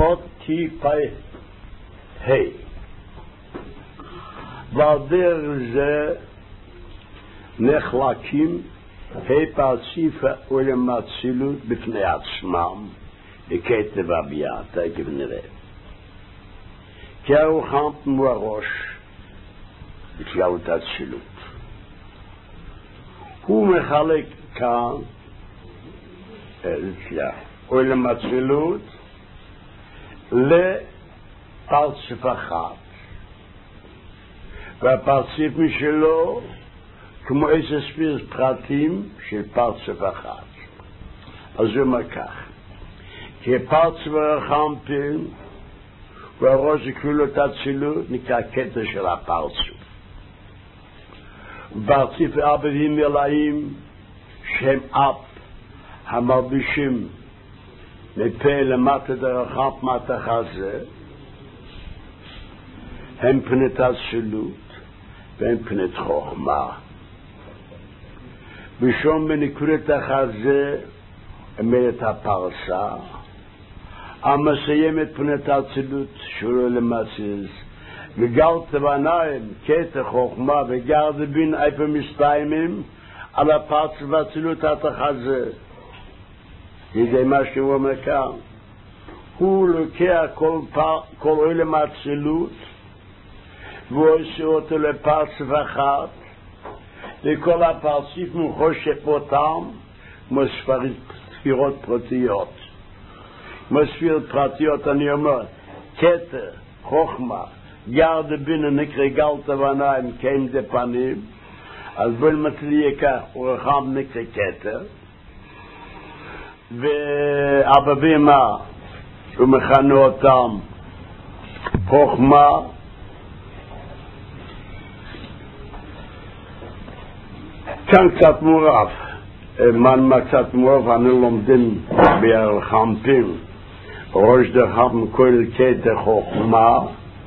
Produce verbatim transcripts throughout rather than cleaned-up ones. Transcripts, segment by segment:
Ot Kipai Hey. ועל דרך זה נחלקים הפרציף עולם האצילות בפני עצמם בכתב הביאה, תכף נראה. כי הרוחם הוא הראש בכללות האצילות. הוא מחלק כאן עולם האצילות לפרציף אחד, והפרציף משלו כמו איזה ספיר פרטים של פרציף אחד. אז זה אומר כך, כי פרציף הרחמפין והראש בכללות האצילות נקרא כתר של הפרציף. פרציף אבדים מלאים שהם אב המרבישים מפה למטה דרחמפ מתח הזה, הם פנית האצילות והם פנית חוכמה. ושום בנקודת החזה אמרת הפרסה, המסיים את פנית האצילות שלו למסיס, וגלת בניים כתר חוכמה וגרד בין איפה מסתיימים על הפרצה והאצילות התחזה. זה מה שהוא אומר כאן. הוא לוקח כל, כל עולם האצילות והוא עושה אותו לפרצף אחד, וכל הפרציף מחושף אותם כמו ספירות פרטיות. כמו ספירות פרטיות אני אומר, כתר, חוכמה, גרד בינה נקרא גלת ועניים קיים דה פנים, אז בואו נמצא כך, ורחם נקרא כתר, והבבימה הוא מכנה אותם חוכמה, כאן קצת מורף, מה קצת מורף, אני לומדים בהרחמפים, ראש דרחמפ כל כתר חוכמה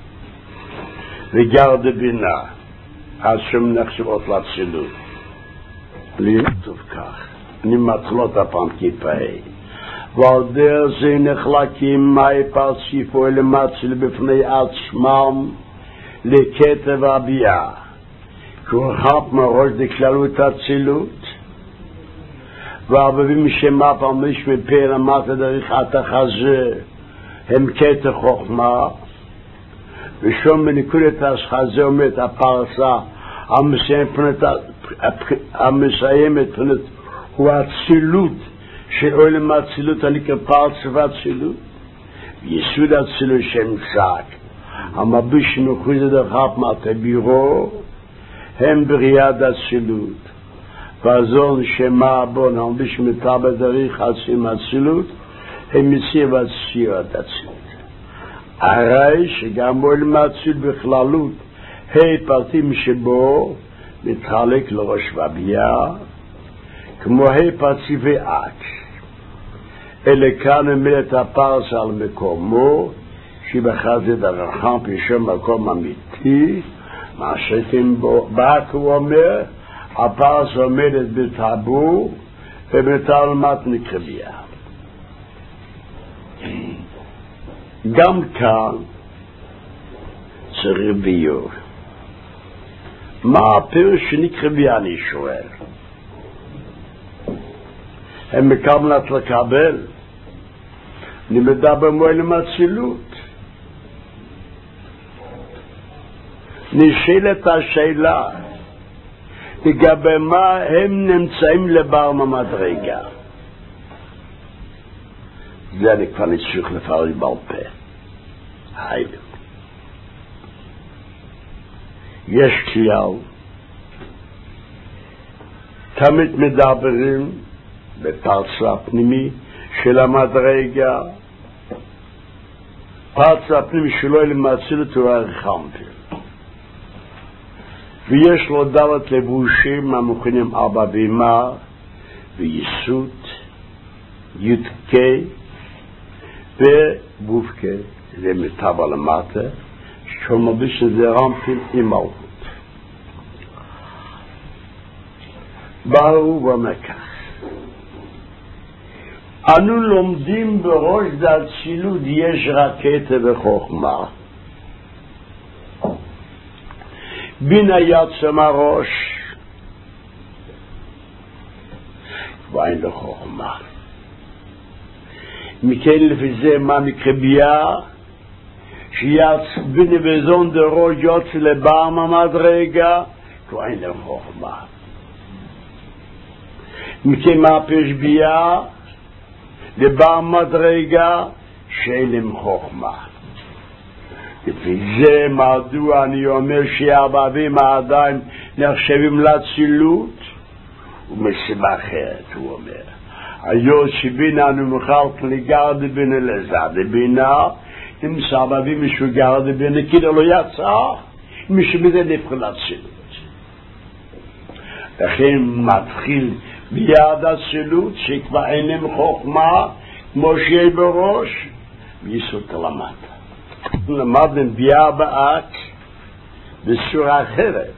וגרד בינה, אז שם נחשבות לאצילות. לי טוב כך, אני מתחילות הפעם כיפאי, ועל דרך זה נחלקים מהי פרציפו למצל בפני עצמם לכתר והביאה. כורחת מראש דכללות האצילות, והרבבים שמה פרמיש מפה למטה דרך התחזה הם כתר חוכמה, ושום בנקודת החזה עומד הפרסה המסיימת פנת הוא האצילות של עולם האצילות הנקרא פרצף האצילות, יסוד האצילות שם צק המביש נוחז דרכת מטבירו הם בריאת האצילות, והזון שמה בון המביש מטבע דריך עצים האצילות הם מסיר והצירת האצילות. הרי שגם עולם האצילות בכללות היי פרטים שבו מתחלק לראש והביאה כמו היי פרציפי אקס, אלה כאן עמדת הפרס על מקומו שבחזה דרחם פשום מקום אמיתי, מה שכן בא הוא אומר הפרס עומדת בטבור ובתלמת נקרביה. גם כאן צריך ביור, מה הפירוש שנקרביה אני שואל? הם מקבלת לקבל, אני מדבר מעולם האצילות. נשאלת השאלה לגבי מה הם נמצאים לבר ממדרגה. זה אני כבר נצטרך לפרש בעל פה. היי. יש כלל, תמיד מדברים בפרצה הפנימי של המדרגה, פרצה הפנימי שלו למאצילות הוא הרחמפין, ויש לו דלת לבושים המוכנים ארבע בימה ויסוד יודקי ובובקי, זה מטבע למטה שהוא מרגיש שזה רמפין עם מלכות. באו ואומר כך, אנו לומדים בראש דאצילות יש רקטה וחוכמה. בינה יצא מהראש, כבר אין לו חוכמה. מכן לפי זה מה מקביעה, שיצא בינה בזון דראש יוצא לבעם המדרגה, כבר אין לו חוכמה. מכן מה פשביעה, לבעם מדרגה, שאין להם חוכמה. לפי זה מדוע אני אומר שהאבבים העדיין נחשבים לאצילות, ומסיבה אחרת הוא אומר. היות שבינה נמחלת לגר דבינה לזד דבינה, אם סבבים משוגר דבינה כאילו לא יצא, משבזה נבחר לאצילות. לכן מתחיל ביד אצילות שכבר אין להם חוכמה, כמו שיהיה בראש, ביסוד למטה. למדנו ביאה באק בסורה אחרת.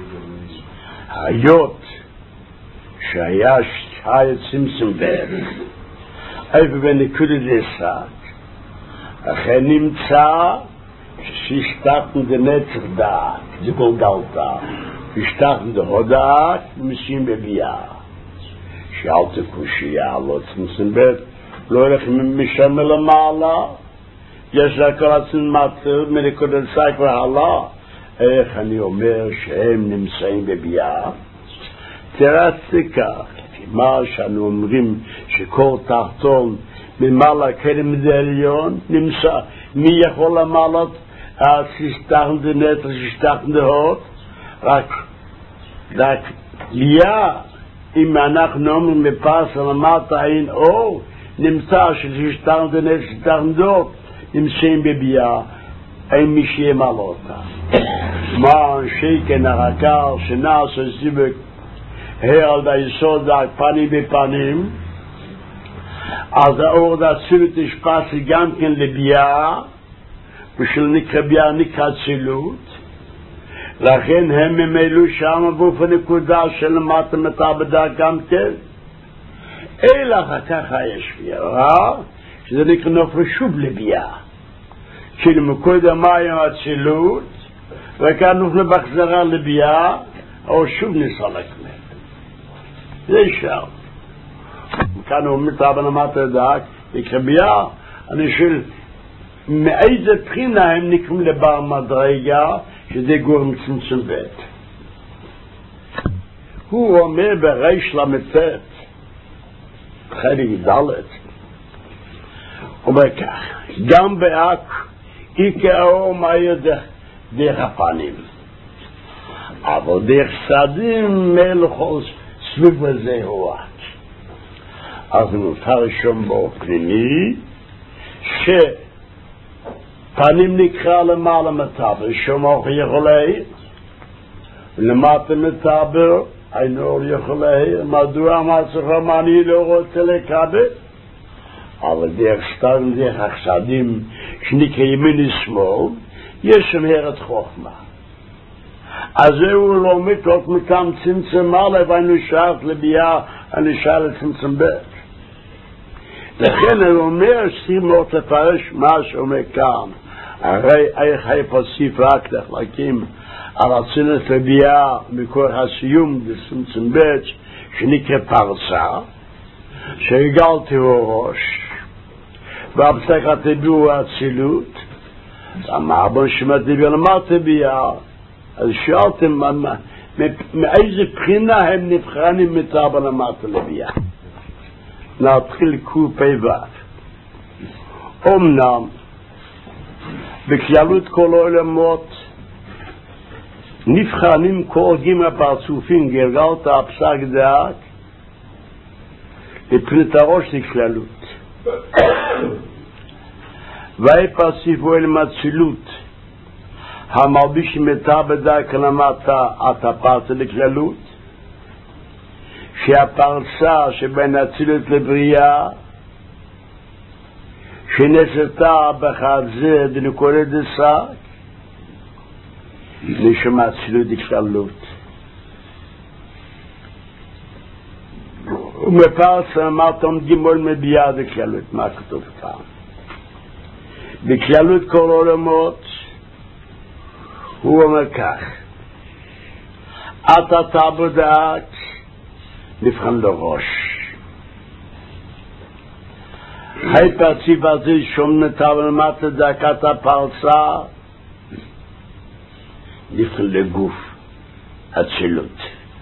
היות שהיה שהיה צמצם בית, איפה בנקודת דסק, לכן נמצא שהשתתנו דנצח דעת, זה גולגלתה, השתתנו דהודעת, משים בביאה. שאלת קושייה, לא צמצם בית, לא הולך משם למעלה, יש לה כל עצמם מטר מנקודת סייק והעלה. איך אני אומר שהם נמצאים בביאה? תרצתי כך, מה שאנו אומרים שכל תחתון ממעלה כלם זה עליון, נמצא, מי יכול למעלות ששתחן דנטר, ששתחן דהות? רק, רק ביאה, אם אנחנו אומרים בפס למטה אין אור, נמצא ששתחן דנטר, ששתחן דהות, נמצאים בביאה, אין מי שימלא אותה. מה שכן הרקר שנעשה סיבק העל ביסוד פנים בפנים, אז האור דאצילות השפס גם כן לביאה, ושל נקרא ביאה נקרא אצילות, לכן הם ממילאו שם באופן נקודה של למטה מתעבדה גם כן. אלא ככה יש ביאה, שזה נקרא נופל שוב לביאה. כאילו מקודם מים אצילות, וכאן נופל בחזרה לביאה, או שוב נסלק מהם. זה אפשר. כאן הוא מתאבן אמרת לדעת, נקרא ביאה, אני שואל, מאיזה בחינה הם נקראים לבר מדרגה, שזה גורם צמצום בית. הוא אומר בריש למצאת, חלק דלת, אומר כך, גם באק, איקה האור מאיר דרך הפנים. אבל דרך סדים מלכוס סביב הזה הוא את. אז נותר שם בו פנימי, שפנים נקרא למעלה מטבר, שם אור יכול להעיר, ולמטה מטבר, אין אור יכול להעיר, מדוע מה צריך מה אני לא רוצה לקבל? אבל דרך סתם דרך החסדים שנקרא ימין ושמאל, יש שם הרת חוכמה. אז זהו לא מתוק מכאן צמצם א' ואני שעת לביאה, אני שעת לצמצם ב'. לכן אני אומר שימות לפרש מה שאומר כאן, הרי איך היפוסיף רק להקים על הצנת לביאה מכוח הסיום בצמצם ב' שנקרא פרצה, שהגלתי הוא ראש, והפסקת הביאו האצילות, אמר בו שמתביאו למטה ביאה, אז שאלתם מאיזה בחינה הם נבחנים מתאבא למטה לביאה. נתחיל קופי ו'. אמנם בכללות כל העולמות נבחנים כל גימא פרצופים גלגלת הפסק דעת לבחינת הראש לכללות. ואי פרציפו אל מאצילות המלביש מתאבא דעת למטה את הפרצה לכללות, שהפרצה שבין אצילות לבריאה שנעשתה בחד זה דנקודת דסק נשמע אצילות לכללות. ומפרס אמרתם גימול מביאה בכללות. מה כתוב כאן? בכללות כל עולמות הוא אומר כך, אתה תעבודת נבחן לראש. היי פרציב הזה שום נטב למטה דקת הפרסה נבחן לגוף הצלות.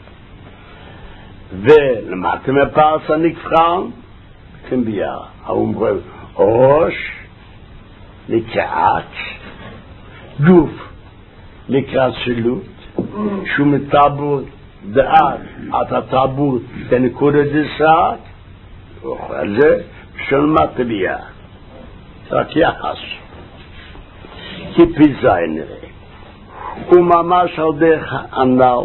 ולמטה מפרסה נבחן כמביאה. האומרים ראש לקראת גוף לקראת צלות. שום טאבור דעת, אתה טאבור תנקודה דסעת, ואחרי זה של מטביה. רק יחס. כפי זה נראה. וממש על דרך הנ"ל,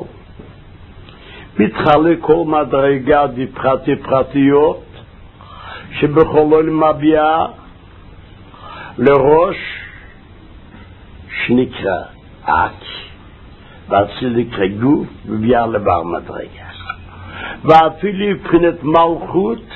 מתחלק כל מדרגה בפרטי פרטיות, שבכל מביאה לראש שנקרא אק. ואציל יקרא גוף וביאה לבר מדרגה. ואפילו מבחינת מלכות,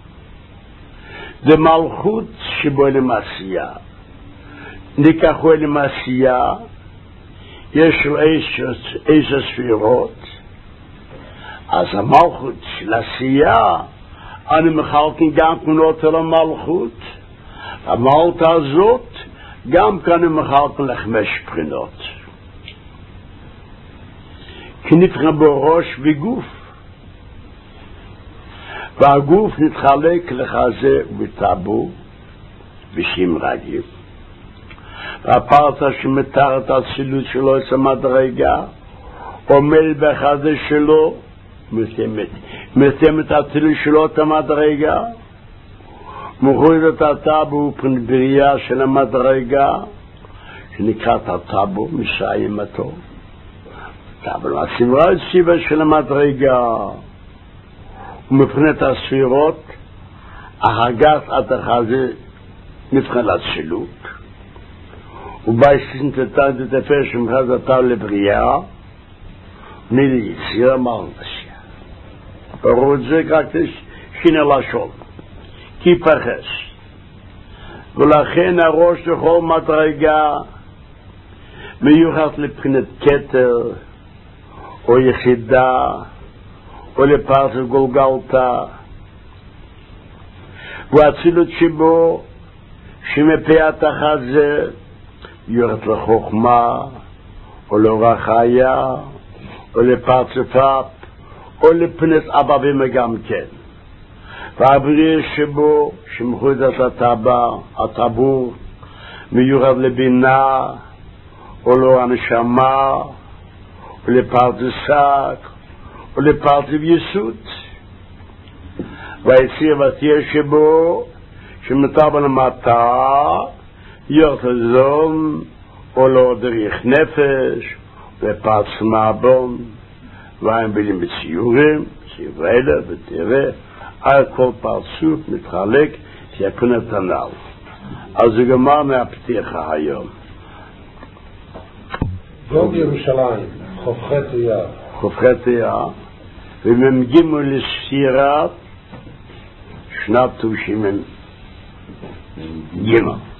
זה מלכות שבו למעשייה. ניקחו למעשייה, יש לו איזה ספירות, אז המלכות של עשייה, אני מחלקן גם כנות על המלכות, המלכות הזאת, גם כאן אני מחלקן לחמש בחינות. כי נתחלק בראש וגוף, והגוף נתחלק לחזה ובטאבור ושמרגים. והפרטה שמתארת הצלות שלו את המדרגה עומד בחזה שלו מתאמת מתאמת הצלות שלו את המדרגה מוריד את הטאבור פנבריאה של המדרגה שנקראת הטאבור משיימתו. אבל הסברה הציבה של המדרגה ומבחינת הספירות ההגת עד החזה מבחינת הצלות ובייסין תתן תתפר שמחד התאו לבריאה מילי יצירה מרנשיה ברור את זה רק שינה לשון כי פחס ולכן הראש לכל מדרגה מיוחד לבחינת כתר או יחידה או לפרס גולגלתה והצילות שבו שמפה התחת זה יורד לחוכמה או לרחיה או לפרצפת או לפנס אבא ומגם כן והבריא שבו שמחוד את הטבע הטבור מיורד לבינה או לא הנשמה או לפרצסק או לפרצב יסות והיציר ותהיה שבו שמטבע למטה יורתזון או לא דריך נפש ופרץ מעבון והם בילים בציורים ציורלה ותראה על כל פרצוף מתחלק שיקון את הנ"ל. אז זה גמר מהפתיחה היום. יום ירושלים חופכת אייר חופכת אייר וממגימו לספירת שנת תושימן גימה